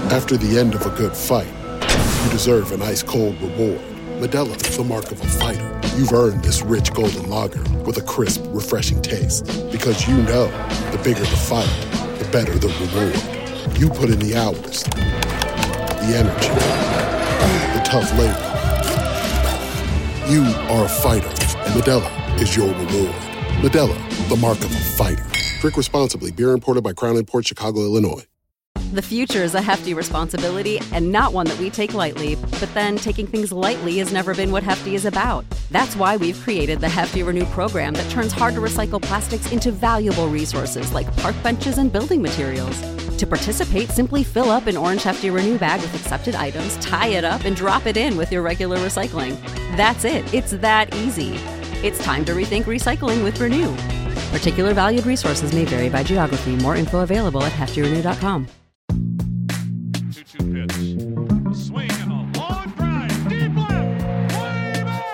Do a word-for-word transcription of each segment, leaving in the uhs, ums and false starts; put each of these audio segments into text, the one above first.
After the end of a good fight, you deserve an ice-cold reward. Modelo is the mark of a fighter. You've earned this rich golden lager with a crisp, refreshing taste. Because you know, the bigger the fight, the better the reward. You put in the hours, the energy, the tough labor. You are a fighter, and Modelo is your reward. Modelo, the mark of a fighter. Drink responsibly. Beer imported by Crown Imports, Chicago, Illinois. The future is a hefty responsibility and not one that we take lightly. But then taking things lightly has never been what Hefty is about. That's why we've created the Hefty Renew program that turns hard-to-recycle plastics into valuable resources like park benches and building materials. To participate, simply fill up an orange Hefty Renew bag with accepted items, tie it up, and drop it in with your regular recycling. That's it. It's that easy. It's time to rethink recycling with Renew. Particular valued resources may vary by geography. More info available at hefty renew dot com. two two pitch. A swing and a long drive. Deep left. Way back.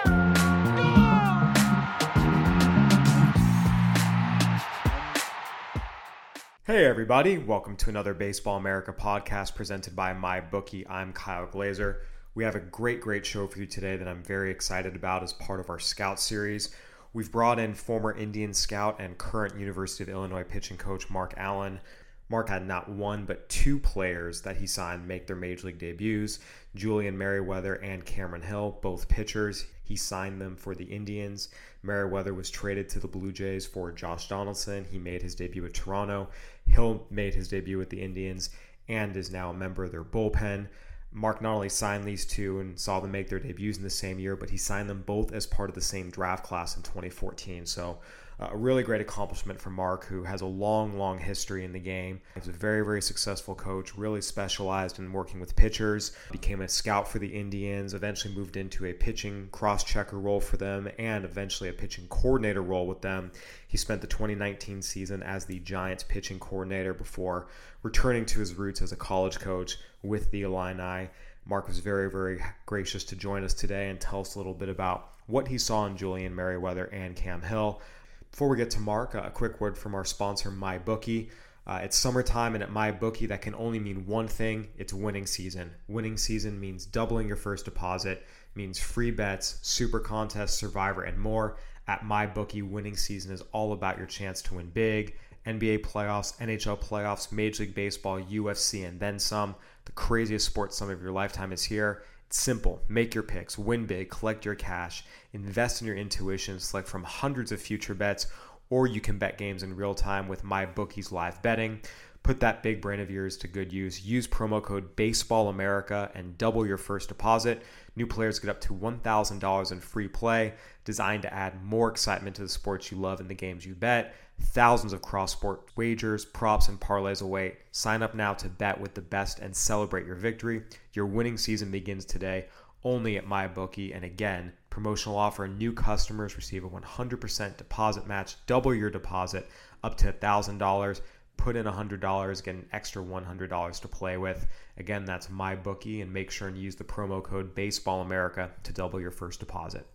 Hey everybody, welcome to another Baseball America podcast presented by MyBookie. I'm Kyle Glazer. We have a great, great show for you today that I'm very excited about as part of our Scout Series. We've brought in former Indian scout and current University of Illinois pitching coach Mark Allen. Mark had not one but two players that he signed make their major league debuts, Julian Merryweather and Cameron Hill, both pitchers. He signed them for the Indians. Merryweather was traded to the Blue Jays for Josh Donaldson. He made his debut at Toronto. Hill made his debut with the Indians and is now a member of their bullpen. Mark not only signed these two and saw them make their debuts in the same year, but he signed them both as part of the same draft class in twenty fourteen. So uh, a really great accomplishment for Mark, who has a long, long history in the game. He's a very, very successful coach, really specialized in working with pitchers, became a scout for the Indians, eventually moved into a pitching cross-checker role for them, and eventually a pitching coordinator role with them. He spent the twenty nineteen season as the Giants pitching coordinator before returning to his roots as a college coach with the Illini. Mark was very, very gracious to join us today and tell us a little bit about what he saw in Julian Merryweather and Cam Hill. Before we get to Mark, a quick word from our sponsor, MyBookie. Uh, it's summertime, and at MyBookie, that can only mean one thing. It's winning season. Winning season means doubling your first deposit, means free bets, super contests, Survivor, and more. At MyBookie, winning season is all about your chance to win big. N B A playoffs, N H L playoffs, Major League Baseball, U F C, and then some. The craziest sports sum of your lifetime is here. It's simple. Make your picks, win big, collect your cash, invest in your intuition, select from hundreds of future bets, or you can bet games in real time with MyBookie's live betting. Put that big brain of yours to good use. Use promo code BaseballAmerica and double your first deposit. New players get up to one thousand dollars in free play, designed to add more excitement to the sports you love and the games you bet. Thousands of cross-sport wagers, props, and parlays await. Sign up now to bet with the best and celebrate your victory. Your winning season begins today, only at MyBookie. And again, promotional offer: new customers receive a one hundred percent deposit match, double your deposit up to one thousand dollars. Put in one hundred dollars, get an extra one hundred dollars to play with. Again, that's MyBookie, and make sure and use the promo code BaseballAmerica to double your first deposit.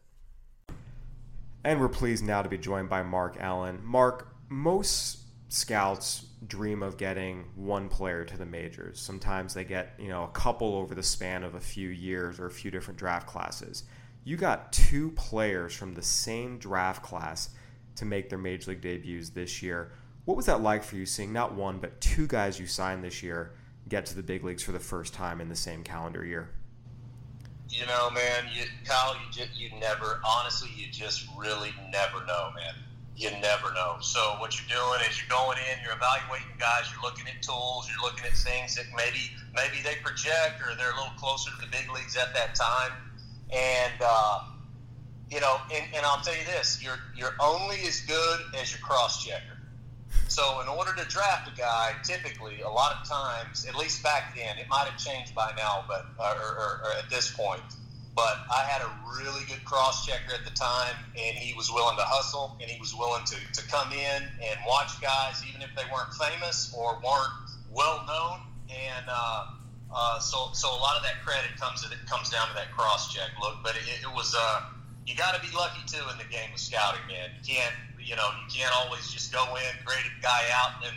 And we're pleased now to be joined by Mark Allen. Mark, most scouts dream of getting one player to the majors. Sometimes they get, you know, a couple over the span of a few years or a few different draft classes. You got two players from the same draft class to make their major league debuts this year. What was that like for you, seeing not one but two guys you signed this year get to the big leagues for the first time in the same calendar year? You know, man, you, Kyle, you just, you never, honestly, you just really never know, man. You never know. So what you're doing is you're going in, you're evaluating guys, you're looking at tools, you're looking at things that maybe maybe they project or they're a little closer to the big leagues at that time. And, uh, you know, and, and I'll tell you this, you're you're only as good as your cross-checker. So in order to draft a guy, typically, a lot of times, at least back then, it might have changed by now, but or, or, or at this point, but I had a really good cross-checker at the time, and he was willing to hustle, and he was willing to, to come in and watch guys, even if they weren't famous or weren't well-known. And uh, uh, so so a lot of that credit comes it comes down to that cross-check look. But it, it was uh, you got to be lucky, too, in the game of scouting, man. You can't, you know, you can't always just go in, grade a guy out, and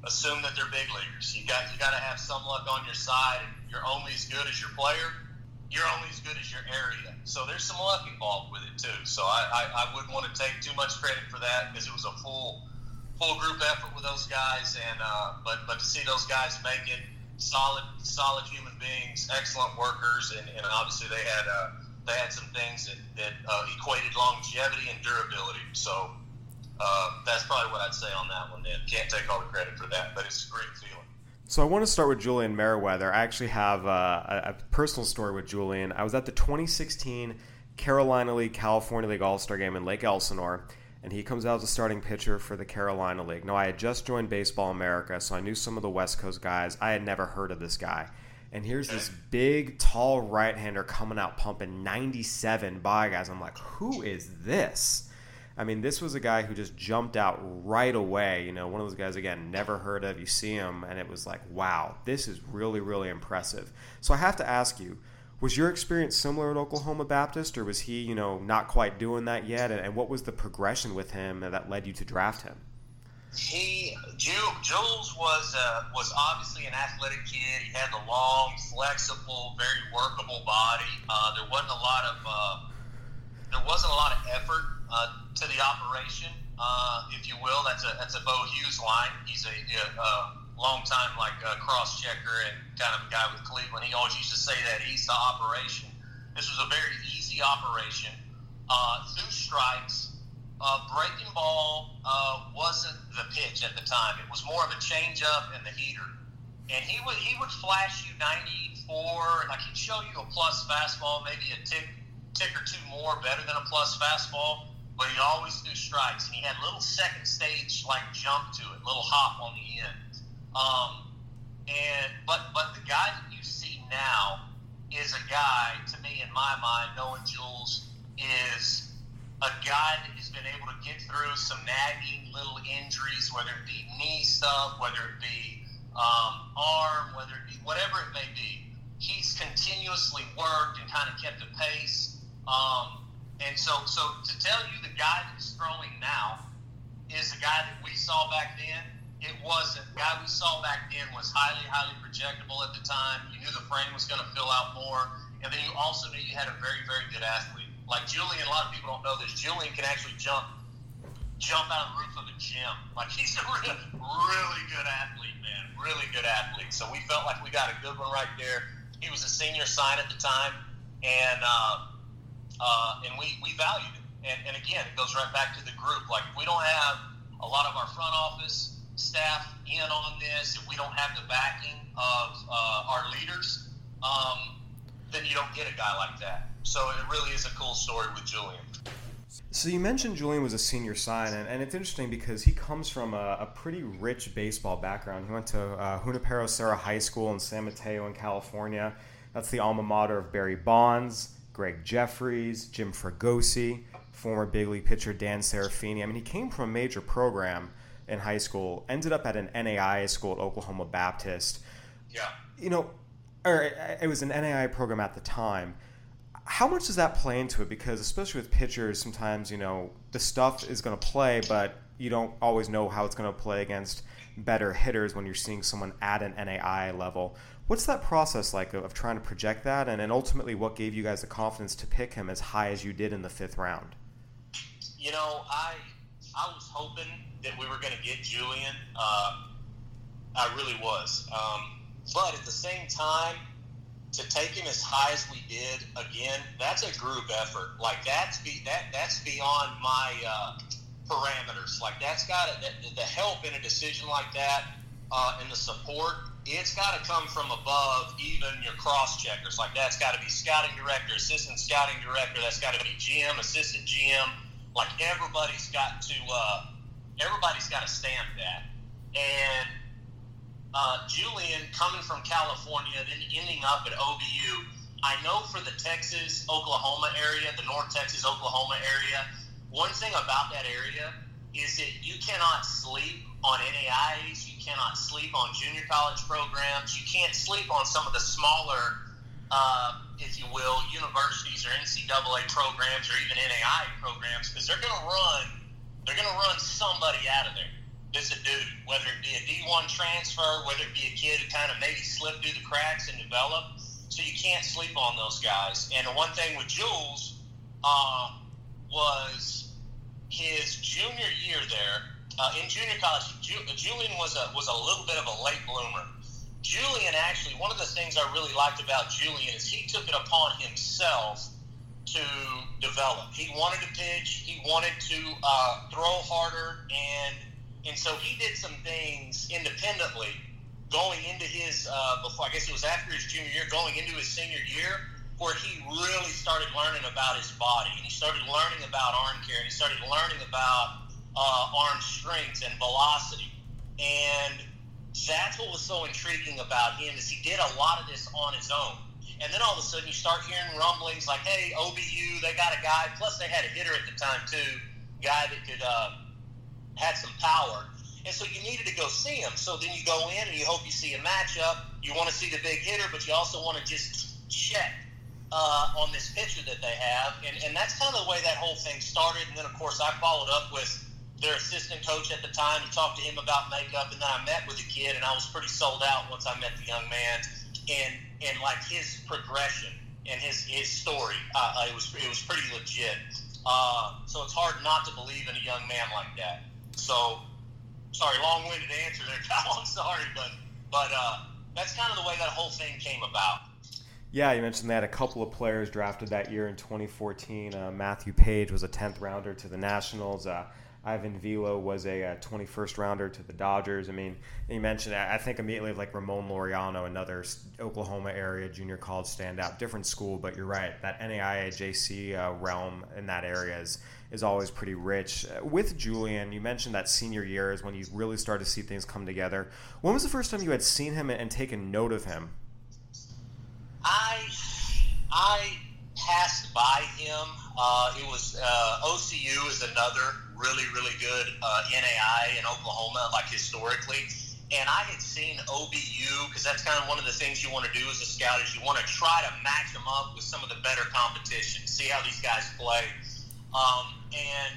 assume that they're big leaguers. You got you got to have some luck on your side. You're only as good as your player. You're only as good as your area. So there's some luck involved with it too. So I, I, I wouldn't want to take too much credit for that because it was a full full group effort with those guys. And uh, but but to see those guys make it, solid solid human beings, excellent workers, and, and obviously they had uh, they had some things that that uh, equated longevity and durability. So uh, that's probably what I'd say on that one. Then can't take all the credit for that, but it's a great feeling. So I want to start with Julian Merriweather. I actually have a, a personal story with Julian. I was at the twenty sixteen Carolina League California League All-Star Game in Lake Elsinore, and he comes out as a starting pitcher for the Carolina League. Now, I had just joined Baseball America, so I knew some of the West Coast guys. I had never heard of this guy. And here's this big, tall right-hander coming out pumping ninety-seven by guys. I'm like, who is this? I mean, this was a guy who just jumped out right away. You know, one of those guys, again, never heard of. You see him, and it was like, wow, this is really, really impressive. So I have to ask you, was your experience similar at Oklahoma Baptist, or was he, you know, not quite doing that yet? And what was the progression with him that led you to draft him? He, Jules was uh, was obviously an athletic kid. He had the long, flexible, very workable body. Uh, there wasn't a lot of uh, there wasn't a lot of effort uh, to the operation, uh, if you will. That's a that's a Bo Hughes line. He's a, a, a long time like uh, cross checker and kind of a guy with Cleveland. He always used to say that he's the operation. This was a very easy operation. Uh, through strikes, uh, breaking ball uh, wasn't the pitch at the time. It was more of a changeup and the heater. And he would he would flash you ninety-four, like he'd show you a plus fastball, maybe a tick tick or two more better than a plus fastball. But he always threw strikes, and he had a little second stage like jump to it, little hop on the end. Um, and but but the guy that you see now is a guy, to me, in my mind, knowing Jules, is a guy that has been able to get through some nagging little injuries, whether it be knee stuff, whether it be um, arm, whether it be whatever it may be. He's continuously worked and kind of kept a pace. Um, And so, so to tell you the guy that's throwing now is the guy that we saw back then, it wasn't. The guy we saw back then was highly, highly projectable at the time. You knew the frame was going to fill out more. And then you also knew you had a very, very good athlete. Like Julian, a lot of people don't know this, Julian can actually jump jump out of the roof of a gym. Like he's a really, really good athlete, man. Really good athlete. So we felt like we got a good one right there. He was a senior sign at the time. And, uh, Uh, and we, we valued it. And, and again, it goes right back to the group. Like, if we don't have a lot of our front office staff in on this, if we don't have the backing of uh, our leaders, um, then you don't get a guy like that. So it really is a cool story with Julian. So you mentioned Julian was a senior sign, and, and it's interesting because he comes from a, a pretty rich baseball background. He went to uh, Junipero Serra High School in San Mateo in California. That's the alma mater of Barry Bonds, Greg Jeffries, Jim Fregosi, former big league pitcher Dan Serafini. I mean, he came from a major program in high school, ended up at an N A I A school at Oklahoma Baptist. Yeah. You know, or it was an N A I A program at the time. How much does that play into it? Because especially with pitchers, sometimes, you know, the stuff is going to play, but you don't always know how it's going to play against better hitters when you're seeing someone at an N A I A level. What's that process like of, of trying to project that, and, and ultimately what gave you guys the confidence to pick him as high as you did in the fifth round? You know, I I was hoping that we were going to get Julian. Uh, I really was. Um, but at the same time, to take him as high as we did, again, that's a group effort. Like, that's be, that that's beyond my uh, parameters. Like, that's got to, the, the help in a decision like that uh, and the support, it's got to come from above even your cross-checkers. Like, that's got to be scouting director, assistant scouting director. That's got to be G M, assistant G M. Like, everybody's got to uh, everybody's got to stamp that. And uh, Julian, coming from California, then ending up at O B U, I know for the Texas, Oklahoma area, the North Texas, Oklahoma area, one thing about that area is that you cannot sleep on N A I As, you cannot sleep on junior college programs, you can't sleep on some of the smaller, uh, if you will, universities or N C double A programs or even N A I A programs, because they're going to run, they're going to run somebody out of there. It's a dude, whether it be a D one transfer, whether it be a kid who kind of maybe slipped through the cracks and developed. So you can't sleep on those guys. And the one thing with Jules uh, was his junior year there, uh, in junior college, Ju- Julian was a was a little bit of a late bloomer. Julian actually, one of the things I really liked about Julian is he took it upon himself to develop. He wanted to pitch. He wanted to uh, throw harder, and and so he did some things independently going into his, uh, before I guess it was after his junior year, going into his senior year, where he really started learning about his body, and he started learning about arm care, and he started learning about uh, arm strength and velocity. And that's what was so intriguing about him, is he did a lot of this on his own. And then all of a sudden you start hearing rumblings like, hey, O B U, they got a guy, plus they had a hitter at the time too, guy that could uh, had some power. And so you needed to go see him. So then you go in and you hope you see a matchup. You want to see the big hitter, but you also want to just check uh, on this pitcher that they have. And, and that's kind of the way that whole thing started. And then, of course, I followed up with their assistant coach at the time and talked to him about makeup. And then I met with the kid, and I was pretty sold out once I met the young man. And, and like, his progression and his, his story, uh, it was it was pretty legit. Uh, so it's hard not to believe in a young man like that. So... Sorry, long-winded answer there, Kyle. I'm sorry, but but uh, that's kind of the way that whole thing came about. Yeah, you mentioned they had a couple of players drafted that year in twenty fourteen. Uh, Matthew Page was a tenth rounder to the Nationals. Uh, Ivan Vilo was a uh, twenty-first rounder to the Dodgers. I mean, you mentioned, I think immediately like Ramon Laureano, another Oklahoma area junior college standout, different school, but you're right. That N A I A J C uh, realm in that area is is always pretty rich. With Julian, you mentioned that senior year is when you really started to see things come together. When was the first time you had seen him and taken note of him? I I passed by him. Uh, it was uh, O C U is another really, really good uh, N A I in Oklahoma, like historically. And I had seen O B U, because that's kind of one of the things you want to do as a scout, is you want to try to match them up with some of the better competition, see how these guys play. Um, and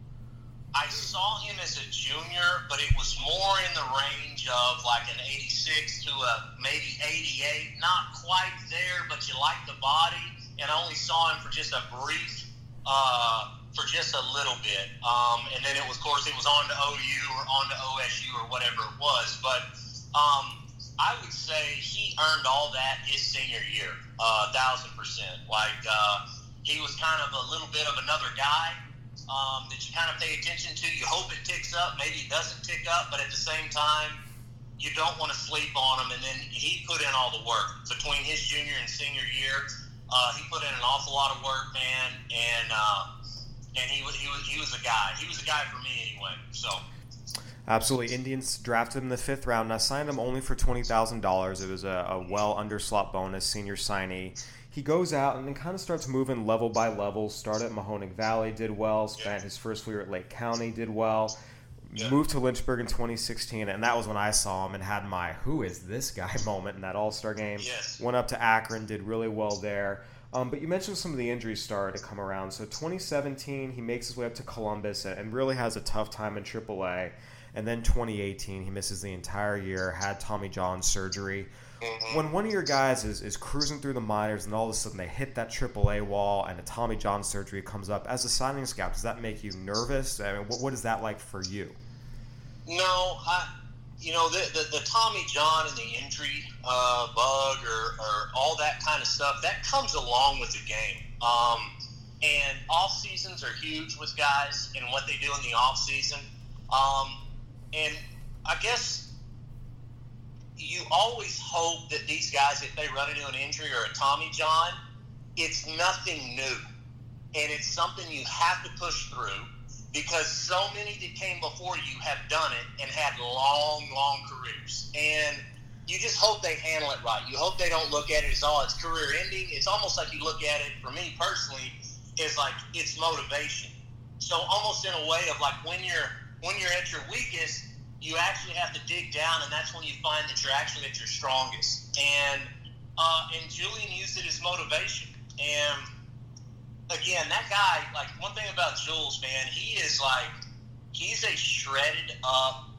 I saw him as a junior, but it was more in the range of like an eighty-six to a maybe eighty-eight. Not quite there, but you like the body. And I only saw him for just a brief, uh, for just a little bit. Um, and then it was, of course, it was on to O U or on to O S U or whatever it was. But um, I would say he earned all that his senior year, a uh, thousand percent. Like, uh, he was kind of a little bit of another guy um, that you kind of pay attention to. You hope it ticks up. Maybe it doesn't tick up, but at the same time, you don't want to sleep on him. And then he put in all the work. Between his junior and senior year, uh, he put in an awful lot of work, man. And uh, and he was, he was he was a guy. He was a guy for me anyway. So. Absolutely. Indians drafted him in the fifth round. Now, signed him only for twenty thousand dollars. It was a, a well-underslot bonus, senior signee. He goes out and then kind of starts moving level by level. Started at Mahoning Valley, did well. Spent yeah. his first year at Lake County, did well. Yeah. Moved to Lynchburg in twenty sixteen, and that was when I saw him and had my "who is this guy" moment in that All-Star game. Yes. Went up to Akron, did really well there. Um, but you mentioned some of the injuries started to come around. So twenty seventeen, he makes his way up to Columbus and really has a tough time in triple A. And then twenty eighteen, he misses the entire year, had Tommy John surgery. Mm-hmm. When one of your guys is, is cruising through the minors and all of a sudden they hit that triple A wall and a Tommy John surgery comes up, as a signing scout, does that make you nervous? I mean, what, what is that like for you? No, I, you know, the, the, the Tommy John and the injury uh, bug or, or all that kind of stuff, that comes along with the game. Um, and off seasons are huge with guys and what they do in the off season. Um, and I guess you always hope that these guys, if they run into an injury or a Tommy John, it's nothing new. And it's something you have to push through because so many that came before you have done it and had long, long careers. And you just hope they handle it right. You hope they don't look at it as, oh, it's career ending. It's almost like you look at it, for me personally, is like it's motivation. So almost in a way of like when you're when you're at your weakest, you actually have to dig down, and that's when you find that you're actually at your strongest. And uh, and Julian used it as motivation. And again, that guy, like one thing about Jules, man, he is like, he's a shredded up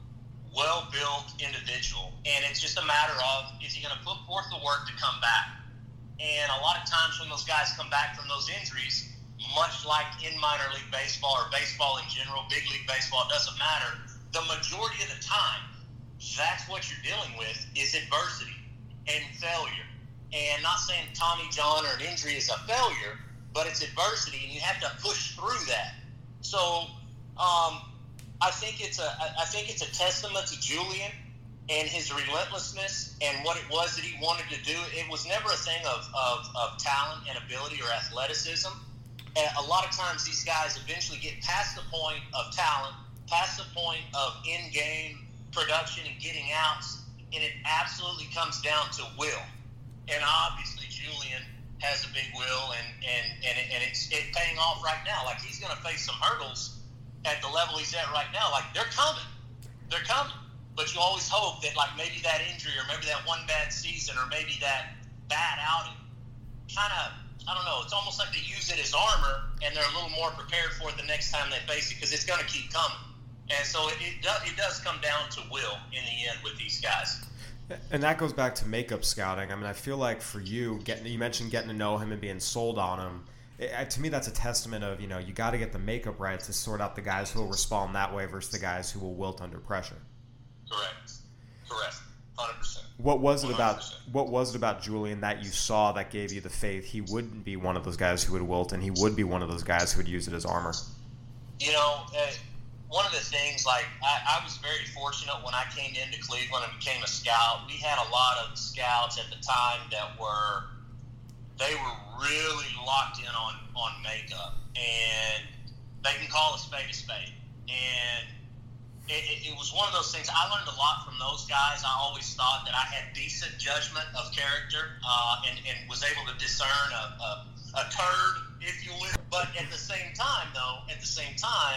well-built individual, and it's just a matter of, is he going to put forth the work to come back? And a lot of times when those guys come back from those injuries, much like in minor league baseball or baseball in general, big league baseball, it doesn't matter, the majority of the time, that's what you're dealing with is adversity and failure. And not saying Tommy John or an injury is a failure, but it's adversity, and you have to push through that. So um, I think it's a I think it's a testament to Julian and his relentlessness and what it was that he wanted to do. It was never a thing of, of, of talent and ability or athleticism. And a lot of times these guys eventually get past the point of talent, past the point of in-game production and getting outs, and it absolutely comes down to will. And obviously Julian has a big will, and, and, and, it, and it's it paying off right now. Like, he's going to face some hurdles at the level he's at right now. Like, they're coming. They're coming. But you always hope that, like, maybe that injury or maybe that one bad season or maybe that bad outing kind of, I don't know, it's almost like they use it as armor, and they're a little more prepared for it the next time they face it, because it's going to keep coming. And so it, it, does, it does come down to will in the end with these guys. And that goes back to makeup scouting. I mean, I feel like for you, getting you mentioned getting to know him and being sold on him. It, to me, that's a testament of, you know, you got to get the makeup right to sort out the guys who will respond that way versus the guys who will wilt under pressure. Correct. Correct. one hundred percent. What was it one hundred percent. about? What was it about Julian that you saw that gave you the faith he wouldn't be one of those guys who would wilt, and he would be one of those guys who would use it as armor? You know, uh, one of the things, like, I, I was very fortunate when I came into Cleveland and became a scout. We had a lot of scouts at the time that were, they were really locked in on, on makeup, and they can call a spade a spade. And it, it, it was one of those things. I learned a lot from those guys. I always thought that I had decent judgment of character, uh, and, and was able to discern a, a, a turd, if you will. But at the same time, though, at the same time,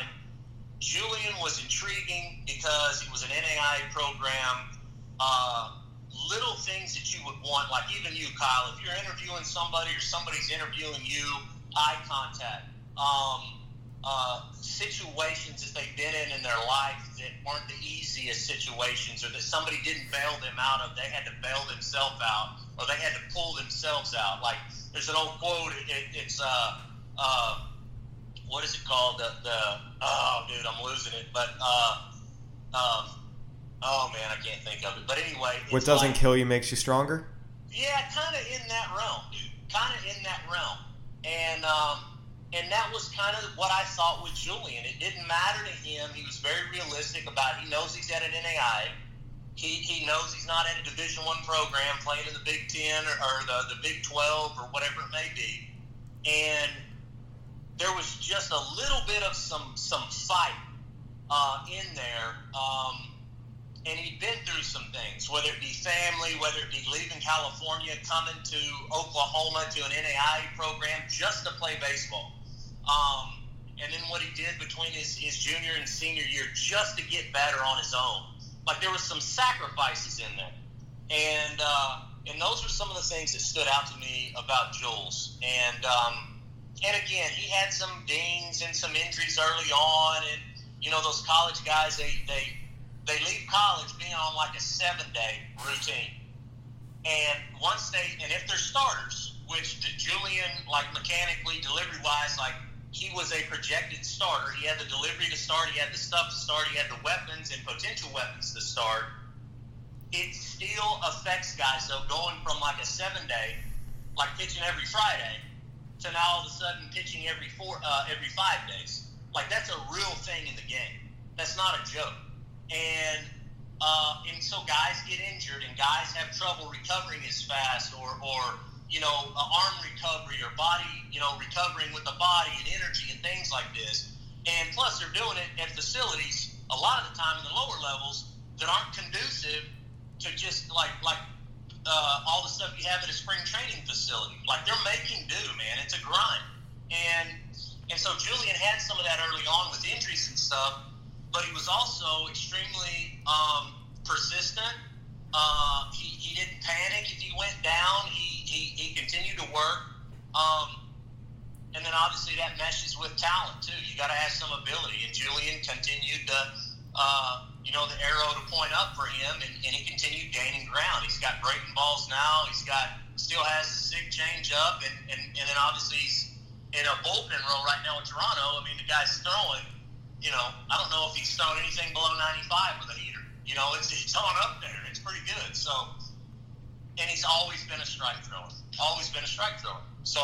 Julian was intriguing because he was an N A I A program. Uh, little things that you would want, like even you, Kyle, if you're interviewing somebody or somebody's interviewing you, eye contact, um, uh, situations that they've been in in their life that weren't the easiest situations, or that somebody didn't bail them out of, they had to bail themselves out, or they had to pull themselves out. Like, there's an old quote, it, it, it's, uh, uh, what is it called? The, the oh, dude, I'm losing it. But, uh, um, oh, man, I can't think of it. But anyway. What doesn't like, kill you makes you stronger? Yeah, kind of in that realm, dude. Kind of in that realm. And, um, and that was kind of what I thought with Julian. It didn't matter to him. He was very realistic about it. He knows he's at an N A I A. He, he knows he's not at a Division I program playing in the Big Ten or, or the, the Big twelve or whatever it may be. And there was just a little bit of some some fight uh, in there, um, and he'd been through some things, whether it be family, whether it be leaving California, coming to Oklahoma to an N A I A program just to play baseball, um, and then what he did between his, his junior and senior year just to get better on his own. Like, there was some sacrifices in there, and uh, and those were some of the things that stood out to me about Jules. And um, And again, he had some dings and some injuries early on, and you know those college guys, they they they leave college being on like a seven-day routine, and once they and if they're starters, which the Julian, like mechanically, delivery-wise, like he was a projected starter. He had the delivery to start, he had the stuff to start, he had the weapons and potential weapons to start. It still affects guys, though, going from like a seven-day, like pitching every Friday, to now all of a sudden pitching every four, uh, every five days. Like, that's a real thing in the game. That's not a joke. And uh, and so guys get injured, and guys have trouble recovering as fast, or, or you know, arm recovery or body, you know, recovering with the body and energy and things like this. And plus, they're doing it at facilities a lot of the time in the lower levels that aren't conducive to just like like. Uh, all the stuff you have at a spring training facility. Like, they're making do, man. It's a grind. And and so Julian had some of that early on with injuries and stuff, but he was also extremely um, persistent. Uh, he, he didn't panic if he went down. He, he, he continued to work. Um, and then obviously that meshes with talent, too. You got to have some ability. And Julian continued to uh, you know, the arrow to point up for him, and, and he continued gaining ground. He's got breaking balls now. He's got still has a sick change up, and, and, and then obviously he's in a bullpen role right now in Toronto. I mean, the guy's throwing, you know, I don't know if he's thrown anything below ninety-five with a heater. You know, it's it's on up there. It's pretty good. So, and he's always been a strike thrower. Always been a strike thrower. So,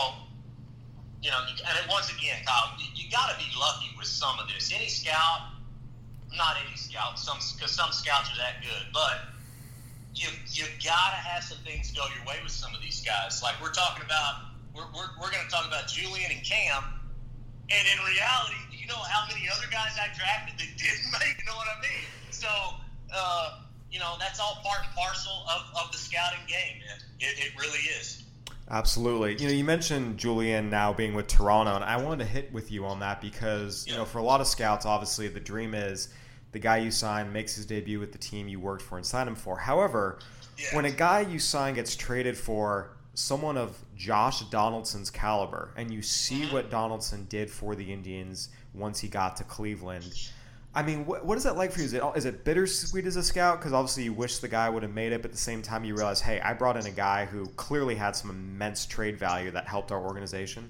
you know, and it, once again, Kyle, you, you got to be lucky with some of this. Any scout. Not any scout, some because some scouts are that good, but you you gotta have some things go your way with some of these guys. Like we're talking about, we're we're, we're going to talk about Julian and Cam, and in reality, you know how many other guys I drafted that didn't make. You know what I mean? So uh, you know that's all part and parcel of, of the scouting game, man. It, it really is. Absolutely. You know, you mentioned Julian now being with Toronto, and I wanted to hit with you on that because, you know, for a lot of scouts, obviously the dream is the guy you sign makes his debut with the team you worked for and signed him for. However, yeah. when a guy you sign gets traded for someone of Josh Donaldson's caliber, and you see mm-hmm. what Donaldson did for the Indians once he got to Cleveland, I mean, what, what is that like for you? Is it, is it bittersweet as a scout? Because obviously you wish the guy would have made it, but at the same time you realize, hey, I brought in a guy who clearly had some immense trade value that helped our organization.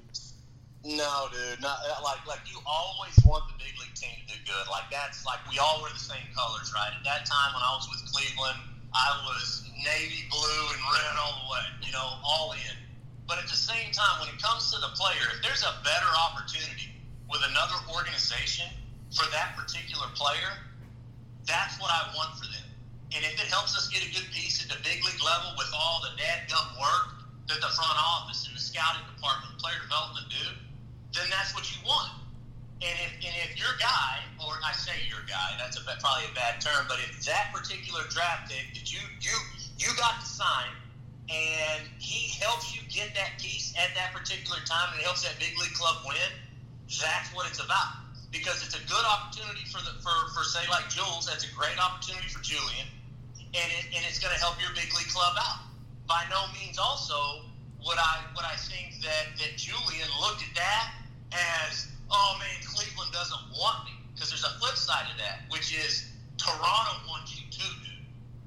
No, dude. Not, like, like you always want the big league team to do good. Like, that's like we all wear the same colors, right? At that time when I was with Cleveland, I was navy blue and red all the way, you know, all in. But at the same time, when it comes to the player, if there's a better opportunity with another organization for that particular player, that's what I want for them. And if it helps us get a good piece at the big league level with all the dadgum work that the front office and the scouting department, player development do, then that's what you want. And if and if your guy, or I say your guy, that's a, probably a bad term, but if that particular draft pick that you you you got to sign, and he helps you get that piece at that particular time, and it helps that big league club win, that's what it's about. Because it's a good opportunity for the for, for say like Jules, that's a great opportunity for Julian, and it, and it's going to help your big league club out. By no means also would I would I think that, that Julian looked at that as, oh man, Cleveland doesn't want me, because there's a flip side to that, which is Toronto wants you too, dude.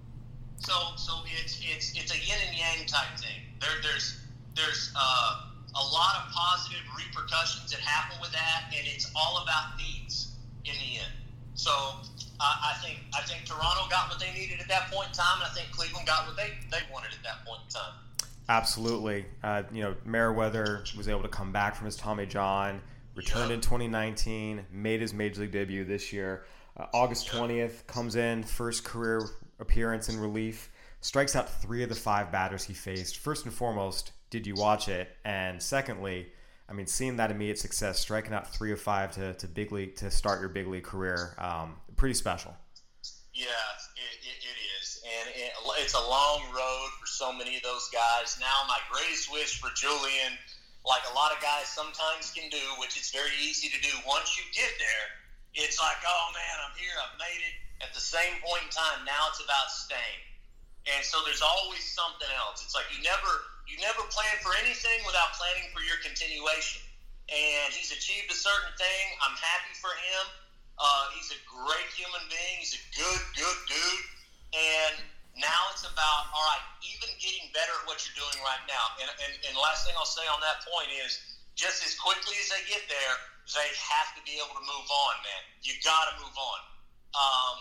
So so it's it's it's a yin and yang type thing. There there's there's uh, a lot of positive repercussions that happen with that, and it's all about needs in the end. So uh, I think I think Toronto got what they needed at that point in time, and I think Cleveland got what they, they wanted at that point in time. Absolutely. Uh, you know, Merriweather was able to come back from his Tommy John, returned Yep. in twenty nineteen, made his Major League debut this year. Uh, August twentieth, comes in, first career appearance in relief, strikes out three of the five batters he faced. First and foremost, did you watch it? And secondly, I mean, seeing that immediate success, striking out three of five to, to big league to start your big league career, um, pretty special. Yeah, it, it, it is. And it, it's a long road for so many of those guys. Now, my greatest wish for Julian, like a lot of guys sometimes can do, which is very easy to do, once you get there, it's like, oh, man, I'm here, I've made it. At the same point in time, now it's about staying. And so there's always something else. It's like you never you never plan for anything without planning for your continuation. And he's achieved a certain thing. I'm happy for him. Uh, he's a great human being. He's a good, good dude. And now it's about, all right, even getting better at what you're doing right now. And, and, and the last thing I'll say on that point is, just as quickly as they get there, they have to be able to move on, man. You got to move on. Um,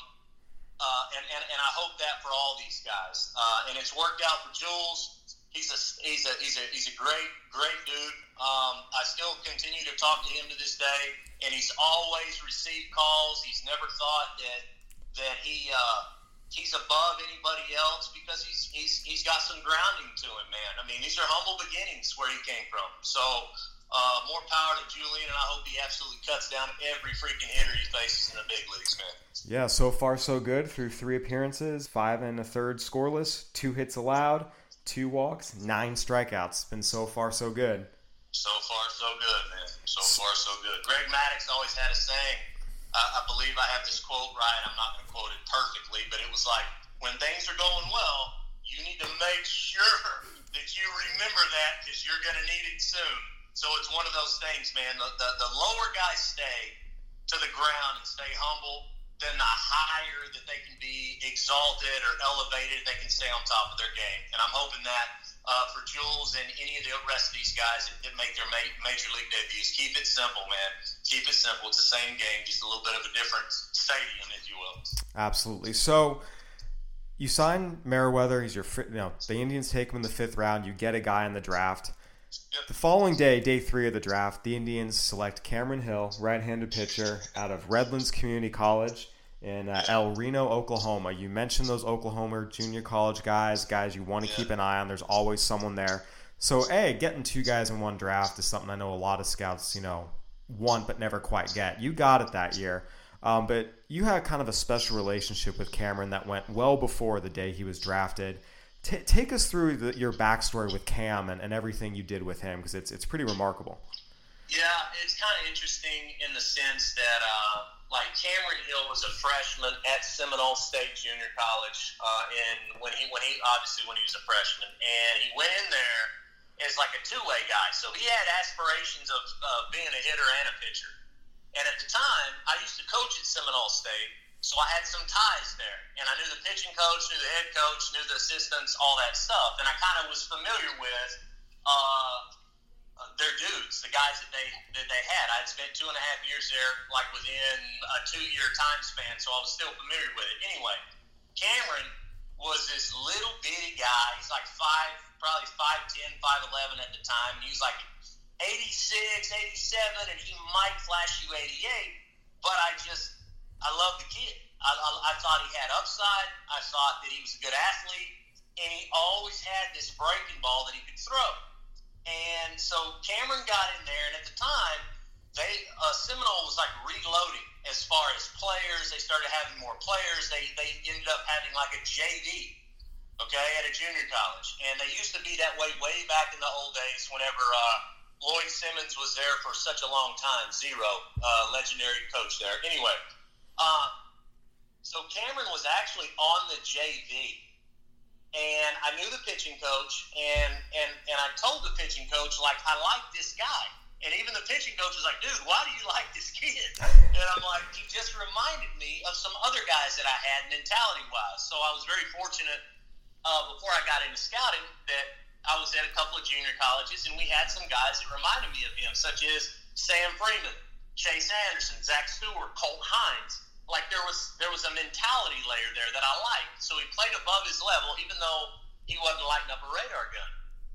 uh, and, and, and I hope that for all these guys. Uh, and it's worked out for Jules. He's a he's a he's a he's a great great dude. Um, I still continue to talk to him to this day, and he's always received calls. He's never thought that that he uh, he's above anybody else, because he's he's he's got some grounding to him, man. I mean, these are humble beginnings where he came from. So uh, more power to Julian, and I hope he absolutely cuts down every freaking hitter he faces in the big leagues, man. Yeah, so far so good through three appearances, five and a third scoreless, two hits allowed, two walks, nine strikeouts. Been so far so good. So far so good, man. So far so good. Greg Maddux always had a saying. Uh, I believe I have this quote right. I'm not going to quote it perfectly, but it was like, when things are going well, you need to make sure that you remember that, because you're going to need it soon. So it's one of those things, man. The, the, the lower guys stay to the ground and stay humble, then the higher that they can be exalted or elevated, they can stay on top of their game. And I'm hoping that uh, for Jules and any of the rest of these guys that, that make their ma- major league debuts, keep it simple, man. Keep it simple. It's the same game, just a little bit of a different stadium, if you will. Absolutely. So you sign Merriweather. He's your, you know, the Indians take him in the fifth round. You get a guy in the draft. Yep. The following day, day three of the draft, the Indians select Cameron Hill, right-handed pitcher out of Redlands Community College in uh, El Reno, Oklahoma. You mentioned those Oklahoma junior college guys, guys you want to yeah. keep an eye on. There's always someone there. So, A, getting two guys in one draft is something I know a lot of scouts, you know, want but never quite get. You got it that year. Um, but you had kind of a special relationship with Cameron that went well before the day he was drafted. T- take us through the, your backstory with Cam and, and everything you did with him, because it's it's pretty remarkable. Yeah, it's kind of interesting in the sense that, uh, like, Cameron Hill was a freshman at Seminole State Junior College, uh, and when he when he obviously when he was a freshman, and he went in there as like a two-way guy, so he had aspirations of uh, being a hitter and a pitcher. And at the time, I used to coach at Seminole State. So I had some ties there, and I knew the pitching coach, knew the head coach, knew the assistants, all that stuff, and I kind of was familiar with uh, their dudes, the guys that they that they had. I had spent two and a half years there, like within a two-year time span, so I was still familiar with it. Anyway, Cameron was this little bitty guy. He's like five, probably five ten, five eleven at the time, and he was like eighty-six, eighty-seven, and he might flash you eighty-eight, but I just I love the kid. I, I, I thought he had upside. I thought that he was a good athlete. And he always had this breaking ball that he could throw. And so Cameron got in there, and at the time, they uh, Seminole was like reloading as far as players. They started having more players. They, they ended up having like a J V, okay, at a junior college. And they used to be that way way back in the old days whenever uh, Lloyd Simmons was there for such a long time. Zero, uh, legendary coach there. Anyway. Uh, so Cameron was actually on the J V, and I knew the pitching coach, and, and, and I told the pitching coach, like, I like this guy. And even the pitching coach was like, dude, why do you like this kid? And I'm like, he just reminded me of some other guys that I had mentality-wise. So I was very fortunate uh, before I got into scouting that I was at a couple of junior colleges, and we had some guys that reminded me of him, such as Sam Freeman, Chase Anderson, Zach Stewart, Colt Hines. Like there was there was a mentality layer there that I liked. So he played above his level, even though he wasn't lighting up a radar gun.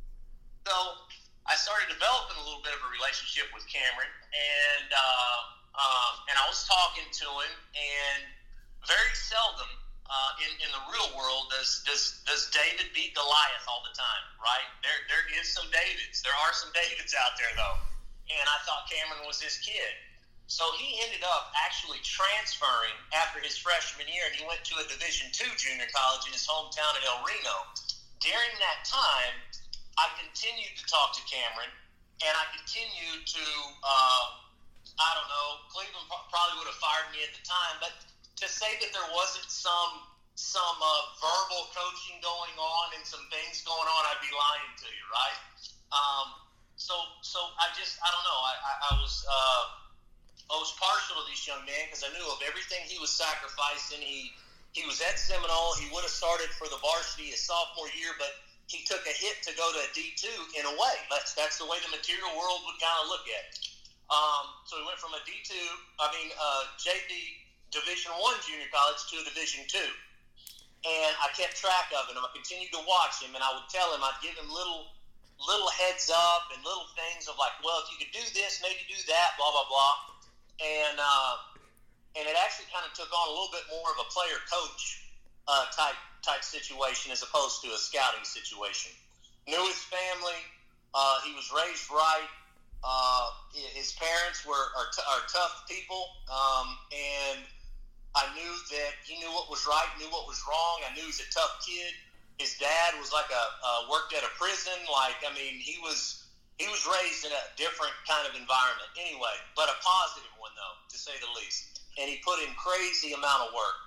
So I started developing a little bit of a relationship with Cameron, and uh, um, and I was talking to him, and very seldom uh, in in the real world does does does David beat Goliath all the time, right? There there is some Davids. There are some Davids out there though, and I thought Cameron was this kid. So he ended up actually transferring after his freshman year, and he went to a Division two junior college in his hometown in El Reno. During that time, I continued to talk to Cameron, and I continued to, uh, I don't know, Cleveland probably would have fired me at the time, but to say that there wasn't some some uh, verbal coaching going on and some things going on, I'd be lying to you, right? Um, so, so I just, I don't know, I, I, I was... Uh, I was partial to this young man because I knew of everything he was sacrificing. He he was at Seminole. He would have started for the varsity his sophomore year, but he took a hit to go to a D two in a way. That's that's the way the material world would kind of look at it. Um, so he went from a D two, I mean uh, J V Division One junior college to a Division Two, and I kept track of him. I continued to watch him, and I would tell him, I'd give him little little heads up and little things of like, well, if you could do this, maybe do that, blah blah blah. And uh, and it actually kind of took on a little bit more of a player-coach uh, type type situation as opposed to a scouting situation. Knew his family. Uh, he was raised right. Uh, his parents were are, t- are tough people, um, and I knew that he knew what was right, knew what was wrong. I knew he was a tough kid. His dad was like a uh, worked at a prison. Like I mean, he was. He was raised in a different kind of environment anyway, but a positive one, though, to say the least. And he put in crazy amount of work.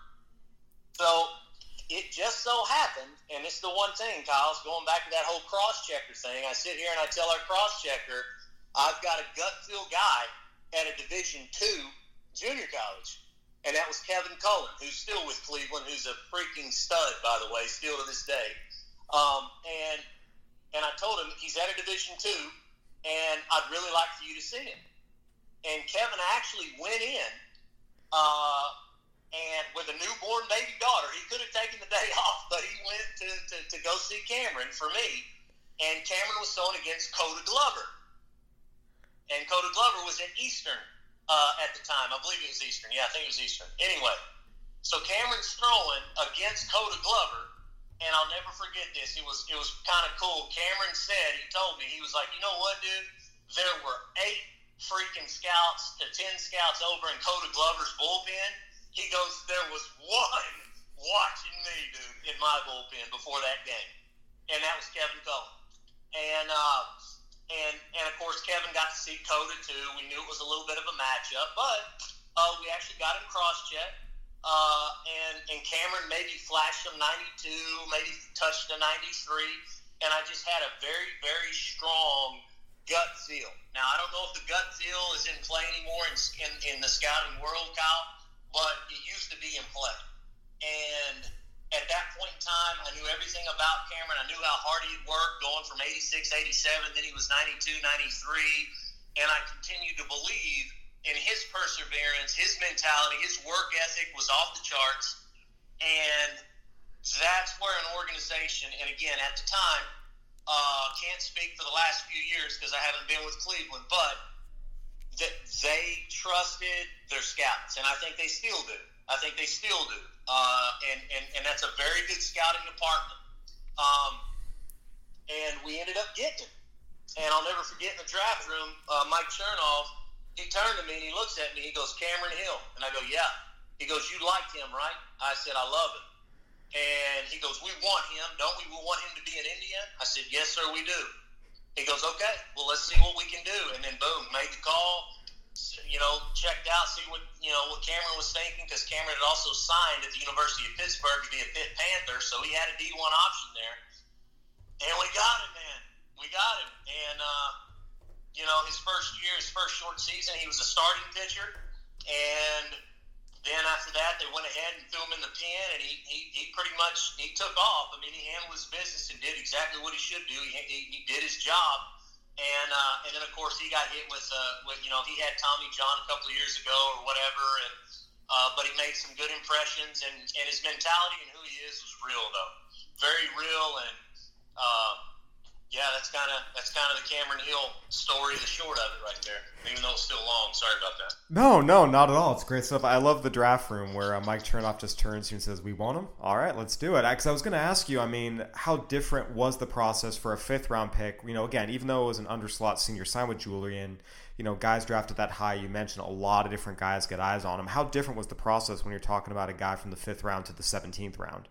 So it just so happened, and it's the one thing, Kyle, it's going back to that whole cross-checker thing. I sit here and I tell our cross-checker, I've got a gut feel guy at a Division two junior college. and that was Kevin Cullen, who's still with Cleveland, who's a freaking stud, by the way, still to this day. Um, and and I told him he's at a Division two, and I'd really like for you to see him. And Kevin actually went in, uh, and with a newborn baby daughter, he could have taken the day off, but he went to, to, to go see Cameron for me. And Cameron was throwing against Coda Glover. And Coda Glover was at Eastern uh, at the time. I believe it was Eastern. Yeah, I think it was Eastern. Anyway, so Cameron's throwing against Coda Glover. And I'll never forget this. It was it was kind of cool. Cameron said, he told me, he was like, you know what, dude? There were eight freaking scouts to ten scouts over in Coda Glover's bullpen. He goes, there was one watching me, dude, in my bullpen before that game. And that was Kevin Cullen. And, uh, and, and of course, Kevin got to see Coda, too. We knew it was a little bit of a matchup. But uh, we actually got him cross-checked. Uh, and, and Cameron maybe flashed him ninety-two, maybe touched a ninety-three, and I just had a very, very strong gut feel. Now, I don't know if the gut feel is in play anymore in, in, in the scouting world, Kyle, but it used to be in play. And at that point in time, I knew everything about Cameron. I knew how hard he'd worked, going from eighty-six, eighty-seven, then he was ninety-two, ninety-three, and I continued to believe in his perseverance, his mentality, his work ethic was off the charts. And that's where an organization, and again, at the time, uh, can't speak for the last few years because I haven't been with Cleveland, but th- they trusted their scouts, and I think they still do. I think they still do. Uh, and, and, and that's a very good scouting department. Um, and we ended up getting him. And I'll never forget in the draft room, uh, Mike Chernoff, he turned to me and he looks at me. He goes, Cameron Hill. And I go, yeah. He goes, you like him, right? I said, I love him. And he goes, we want him. Don't we? We want him to be an Indian? I said, yes, sir, we do. He goes, okay, well, let's see what we can do. And then, boom, made the call, you know, checked out, see what, you know, what Cameron was thinking, because Cameron had also signed at the University of Pittsburgh to be a Pitt Panther, so he had a D one option there. And we got him, man. We got him. And, uh, you know, his first year, his first short season, he was a starting pitcher. And then after that, they went ahead and threw him in the pen, and he, he, he pretty much, he took off. I mean, he handled his business and did exactly what he should do. He, he, he did his job. And uh, and then, of course, he got hit with, uh, with, you know, he had Tommy John a couple of years ago or whatever. And uh, but he made some good impressions. And, and his mentality and who he is was real, though. Very real. And, uh, yeah, that's kind of that's kind of the Cameron Hill story, the short of it right there. Even though it's still long, sorry about that. No, no, not at all. It's great stuff. I love the draft room where uh, Mike Chernoff just turns to you and says, "We want him. All right, let's do it." Because I was going to ask you, I mean, how different was the process for a fifth round pick? You know, again, even though it was an underslot senior sign with Julian, you know, guys drafted that high. You mentioned a lot of different guys get eyes on him. How different was the process when you're talking about a guy from the fifth round to the seventeenth round?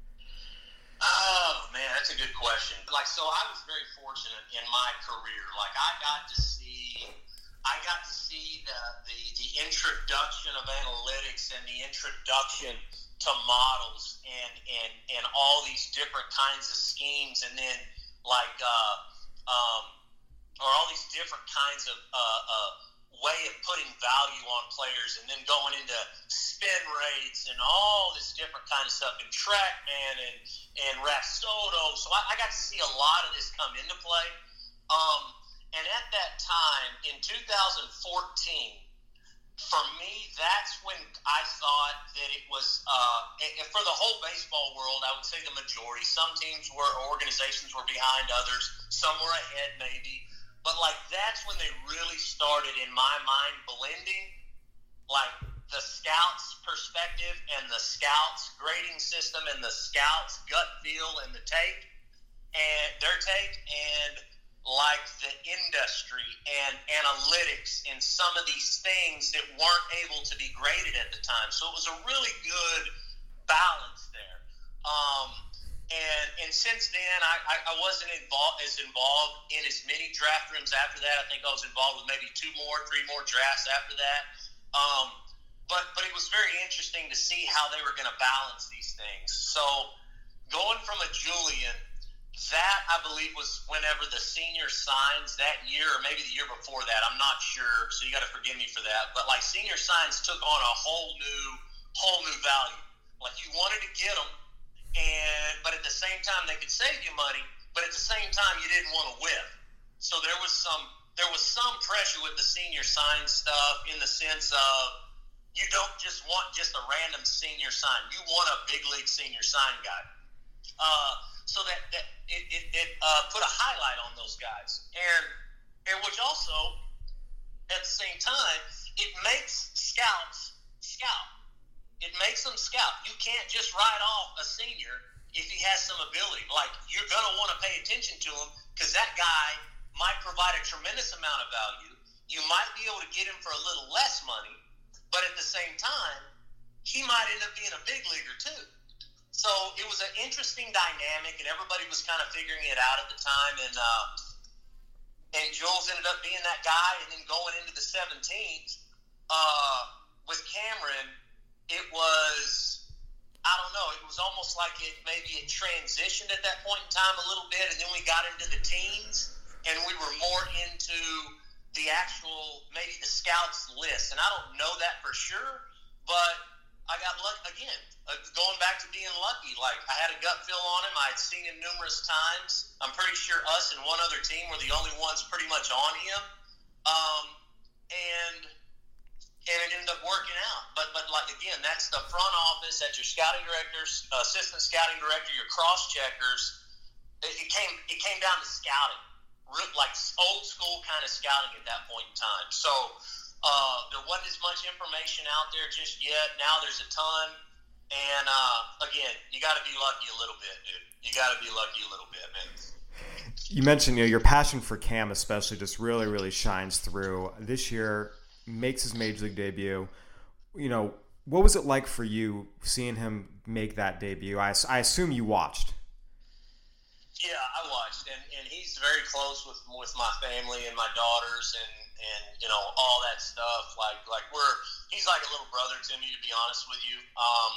Oh, man, that's a good question. Like, so I was very fortunate in my career. Like, I got to see, I got to see the, the, the introduction of analytics and the introduction to models and, and, and all these different kinds of schemes. And then, like, uh, um, or all these different kinds of uh, uh, way of putting value on players, and then going into spin rates and all this different kind of stuff, and TrackMan and and Rapsodo. So I, I got to see a lot of this come into play. Um, and at that time, in two thousand fourteen, for me, that's when I thought that it was, uh, and for the whole baseball world, I would say the majority. Some teams were, organizations were behind others. Some were ahead, maybe. But, like, that's when they really started, in my mind, blending, like, the scouts' perspective and the scouts' grading system and the scouts' gut feel and the take, and their take, and, like, the industry and analytics and some of these things that weren't able to be graded at the time. So it was a really good balance there. Um And and since then, I, I, I wasn't involved as involved in as many draft rooms after that. I think I was involved with maybe two more, three more drafts after that. Um, but but it was very interesting to see how they were going to balance these things. So going from a Julian That, I believe, was whenever the senior signs that year, or maybe the year before that. I'm not sure, so you got to forgive me for that. But, like, senior signs took on a whole new whole new value. Like, you wanted to get them, and but at the same time, they could save you money, but at the same time, you didn't want to whip. So there was some there was some pressure with the senior sign stuff in the sense of you don't just want just a random senior sign. You want a big league senior sign guy. Uh, so that, that it, it, it uh, put a highlight on those guys. And and which also, at the same time, it makes scouts scout. It makes them scout. You can't just write off a senior if he has some ability. Like, you're going to want to pay attention to him because that guy might provide a tremendous amount of value. You might be able to get him for a little less money, but at the same time, he might end up being a big leaguer too. So it was an interesting dynamic, and everybody was kind of figuring it out at the time. And uh, and Jules ended up being that guy. And then going into the seventeenth uh, with Cameron, it was, I don't know, it was almost like it maybe it transitioned at that point in time a little bit, and then we got into the teens, and we were more into the actual, maybe the scouts list. And I don't know that for sure, but I got lucky again. Uh, going back to being lucky, like I had a gut feel on him. I had seen him numerous times. I'm pretty sure us and one other team were the only ones pretty much on him, um, and and it ended up working out. But but like again, that's the front office, that's your scouting directors, uh, assistant scouting director, your cross checkers. It, it came it came down to scouting, like old school kind of scouting at that point in time. So. Uh, there wasn't as much information out there just yet. Now there's a ton. And, uh, again, you got to be lucky a little bit, dude. You got to be lucky a little bit, man. You mentioned, you know, your passion for Cam especially just really, really shines through. This year, makes his Major League debut. You know, what was it like for you seeing him make that debut? I, I assume you watched. Yeah, I watched. And, and he's very close with with my family and my daughters and, and you know, all that stuff. Like, like we're, he's like a little brother to me, to be honest with you. Um,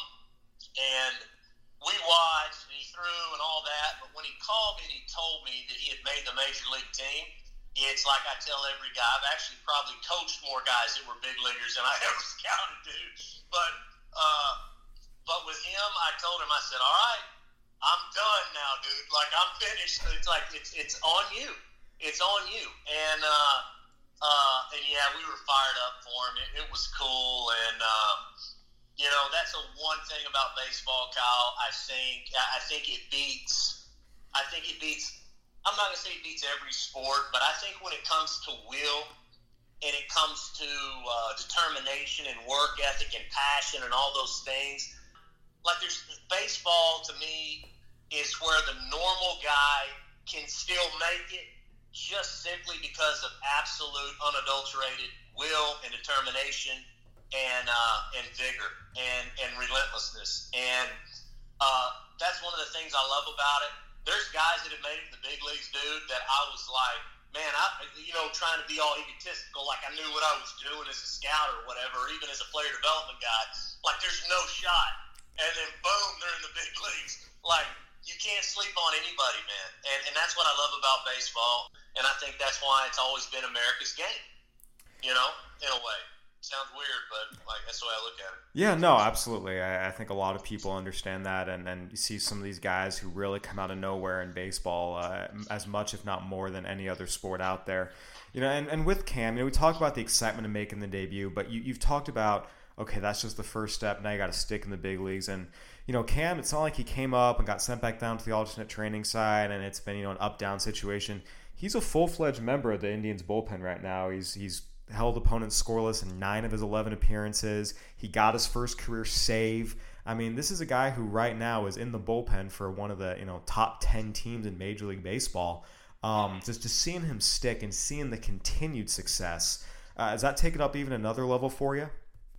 and we watched, and he threw and all that. But when he called me and he told me that he had made the Major League team, it's like I tell every guy, I've actually probably coached more guys that were big leaguers than I ever scouted, dude. But, uh, but with him, I told him, I said, all right, I'm done now, dude. Like, I'm finished. It's like, it's, it's on you. It's on you. And, uh, Uh, and yeah, we were fired up for him. It, it was cool, and uh, you know that's the one thing about baseball, Kyle. I think I think it beats. I think it beats. I'm not gonna say it beats every sport, but I think when it comes to will, and it comes to uh, determination and work ethic and passion and all those things, like there's baseball to me is where the normal guy can still make it. Just simply because of absolute, unadulterated will and determination and uh, and vigor and, and relentlessness. And uh, that's one of the things I love about it. There's guys that have made it to the big leagues, dude, that I was like, man, I, you know, trying to be all egotistical, like I knew what I was doing as a scout or whatever, or even as a player development guy. Like, there's no shot. And then, boom, they're in the big leagues. Like, you can't sleep on anybody, man. And, and that's what I love about baseball. And I think that's why it's always been America's game, you know, in a way. Sounds weird, but like that's the way I look at it. Yeah, no, absolutely. I, I think a lot of people understand that. And then you see some of these guys who really come out of nowhere in baseball uh, as much, if not more, than any other sport out there. You know, and, and with Cam, you know, we talk about the excitement of making the debut, but you, you've talked about, okay, that's just the first step. Now you got to stick in the big leagues. And, you know, Cam, it's not like he came up and got sent back down to the alternate training side and it's been, you know, an up-down situation. He's a full-fledged member of the Indians bullpen right now. He's he's held opponents scoreless in nine of his eleven appearances. He got his first career save. I mean, this is a guy who right now is in the bullpen for one of the, you know, top ten teams in Major League Baseball. Um, just just seeing him stick and seeing the continued success, uh, has that taken up even another level for you?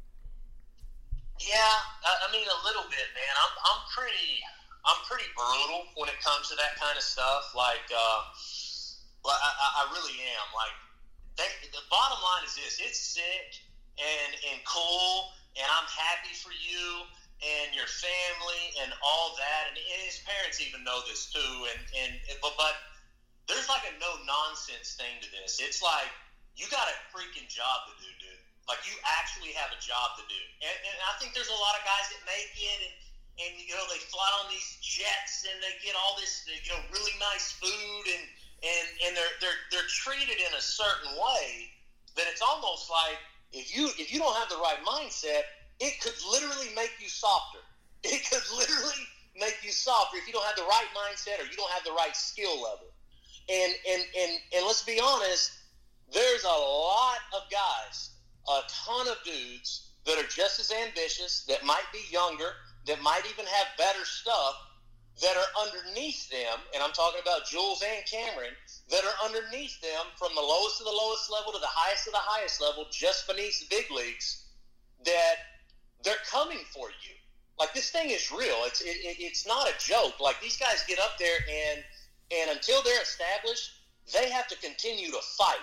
Yeah, I mean a little bit, man. I'm I'm pretty I'm pretty brutal when it comes to that kind of stuff. Like. Uh, Well, I, I really am. Like, they, the bottom line is this: it's sick and and cool, and I'm happy for you. and your family and all that, and his parents even know this too. And and but but there's like a no nonsense thing to this. It's like you got a freaking job to do, dude. Like you actually have a job to do. And, and I think there's a lot of guys that make it, and and you know they fly on these jets and they get all this you know really nice food, and and and they're they're they're treated in a certain way that it's almost like if you if you don't have the right mindset, it could literally make you softer. It could literally make you softer if you don't have the right mindset or you don't have the right skill level. And and and, and let's be honest, there's a lot of guys, a ton of dudes that are just as ambitious, that might be younger, that might even have better stuff, that are underneath them, and I'm talking about Jules and Cameron, that are underneath them from the lowest of the lowest level to the highest of the highest level, just beneath the big leagues, that they're coming for you. Like, this thing is real. It's it, it's not a joke. Like, these guys get up there, and and until they're established, they have to continue to fight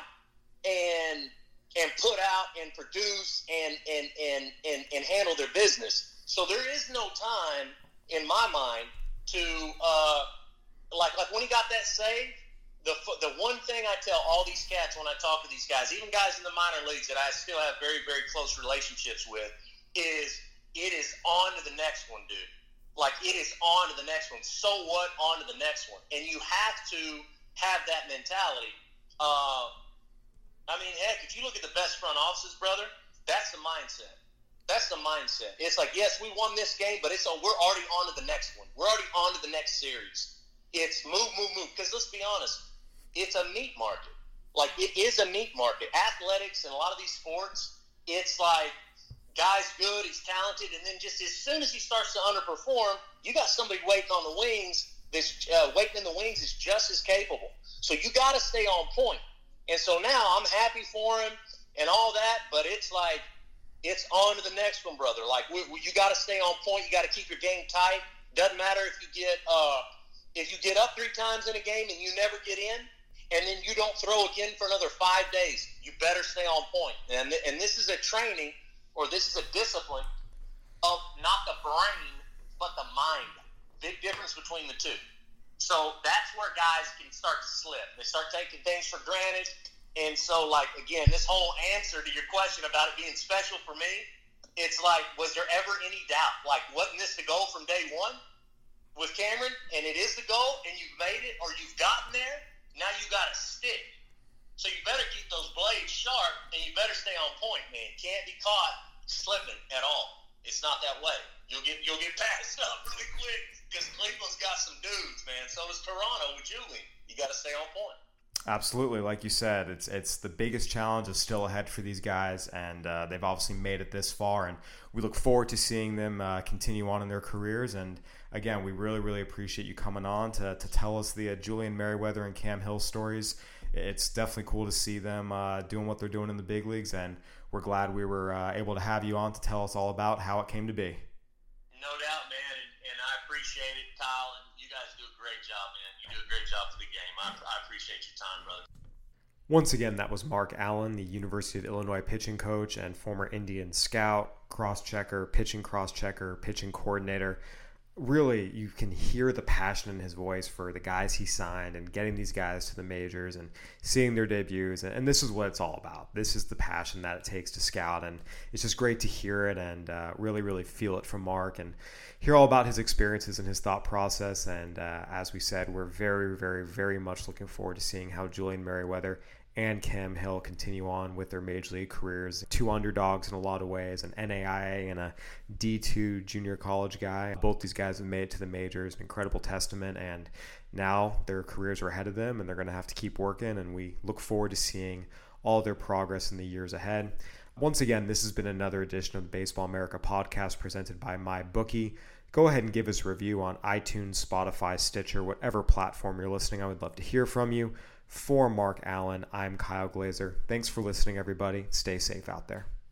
and and put out and produce and and and and, and handle their business. So there is no time, in my mind, to uh, like like when he got that save. The the one thing I tell all these cats when I talk to these guys, even guys in the minor leagues that I still have very, very close relationships with, is it is on to the next one, dude. Like, it is on to the next one. So what? On to the next one. And you have to have that mentality. Uh, I mean, heck, if you look at the best front offices, brother, that's the mindset. That's the mindset. It's like, yes, we won this game, but it's we're already on to the next one. We're already on to the next series. It's move, move, move. Because let's be honest, it's a meat market. Like, it is a meat market. Athletics and a lot of these sports, it's like, guy's good, he's talented, and then just as soon as he starts to underperform, you got somebody waiting on the wings, this uh, waiting in the wings is just as capable. So you got to stay on point. And so now I'm happy for him and all that, but it's like, it's on to the next one, brother. Like, we, we, you got to stay on point. You got to keep your game tight. Doesn't matter if you get uh, if you get up three times in a game and you never get in, and then you don't throw again for another five days. You better stay on point. And and this is a training, or this is a discipline of not the brain, but the mind. Big difference between the two. So that's where guys can start to slip. They start taking things for granted. And so, like, again, this whole answer to your question about it being special for me, it's like, was there ever any doubt? Like, wasn't this the goal from day one with Cameron? And it is the goal, and you've made it, or you've gotten there. Now you got to stick. So you better keep those blades sharp, and you better stay on point, man. Can't be caught slipping at all. It's not that way. You'll get you'll get passed up really quick because Cleveland's got some dudes, man. So does Toronto with Julian. You got to stay on point. Absolutely. Like you said, it's it's the biggest challenge is still ahead for these guys, and uh, they've obviously made it this far, and we look forward to seeing them uh, continue on in their careers. And again, we really, really appreciate you coming on to, to tell us the uh, Julian Merryweather and Cam Hill stories. It's definitely cool to see them uh, doing what they're doing in the big leagues, and we're glad we were uh, able to have you on to tell us all about how it came to be. No doubt, man, and, and I appreciate it, Kyle, and you guys do a great job, man. You do a great job for the game. I, I appreciate your time, brother. Once again, that was Mark Allen, the University of Illinois pitching coach and former Indian scout, cross-checker, pitching cross-checker, pitching coordinator. Really, you can hear the passion in his voice for the guys he signed and getting these guys to the majors and seeing their debuts. And this is what it's all about. This is the passion that it takes to scout. And it's just great to hear it and uh, really, really feel it from Mark and hear all about his experiences and his thought process. And uh, as we said, we're very, very, very much looking forward to seeing how Julian Merryweather and Cam Hill continue on with their major league careers. Two underdogs in a lot of ways, an N A I A and a D two junior college guy. Both these guys have made it to the majors, an incredible testament, and now their careers are ahead of them, and they're going to have to keep working, and we look forward to seeing all their progress in the years ahead. Once again, this has been another edition of the Baseball America podcast presented by MyBookie. Go ahead and give us a review on iTunes, Spotify, Stitcher, whatever platform you're listening. I would love to hear from you. For Mark Allen, I'm Kyle Glazer. Thanks for listening, everybody. Stay safe out there.